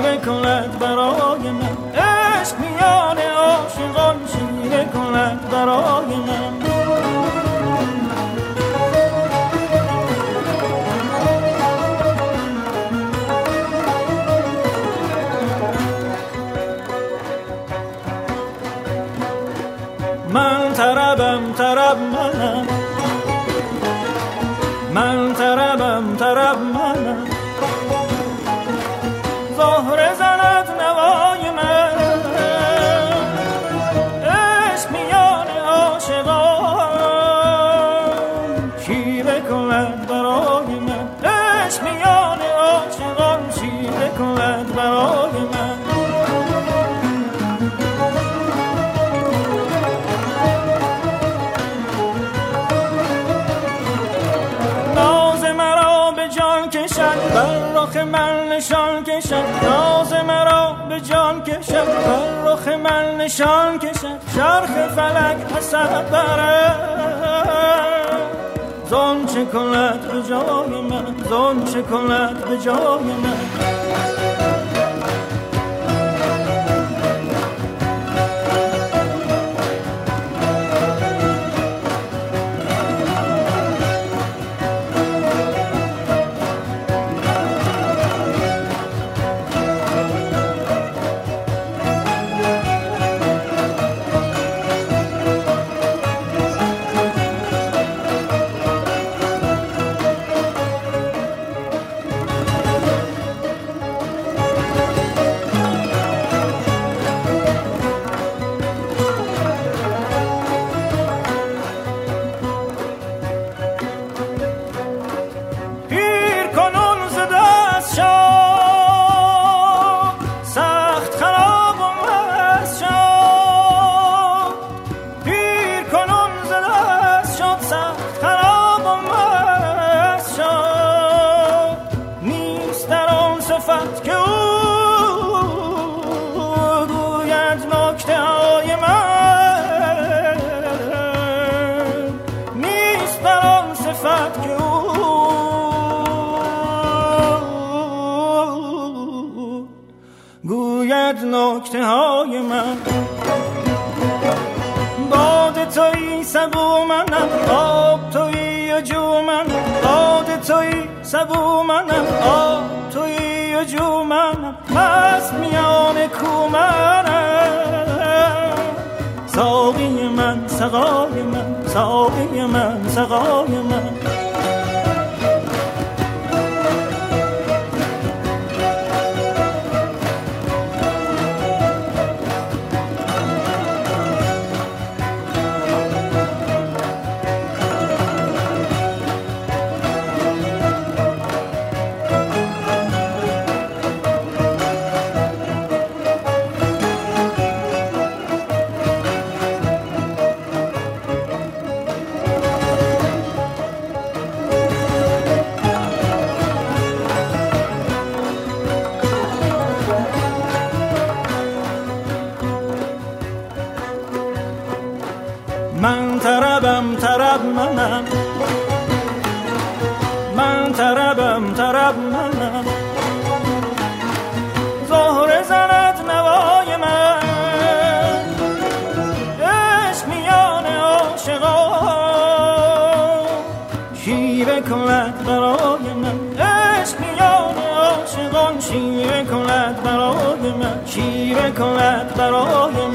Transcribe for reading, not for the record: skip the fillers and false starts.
شیوه کند برای من، عشق میان عاشقان شیوه کند برای من. من طربم طرب منم، من طربم طرب منم، زهره زند نوای من، عشق میان عاشقان شیوه کند برای من، عشق میان عاشقان شیوه کند برای من. بر رخ من نشان کشد، ناز مرا به جان کشد، بر رخ من نشان کشد، چرخ فلک حسد برد، زان چه کند به جای من، زان چه کند به جای من. نکته های من، باد تویی سبو منم، آب تویی و جو منم، باد تویی سبو منم، آب تویی و جو منم، مست میان کو منم، ساقی من سقای من، ساقی من سقای من. من طربم طرب منم، من طربم طرب منم، زهره زند نوای من، عشق میان عاشقان شیوه کند برای من، عشق میان عاشقان شیوه کند برای من، شیوه کند برای من.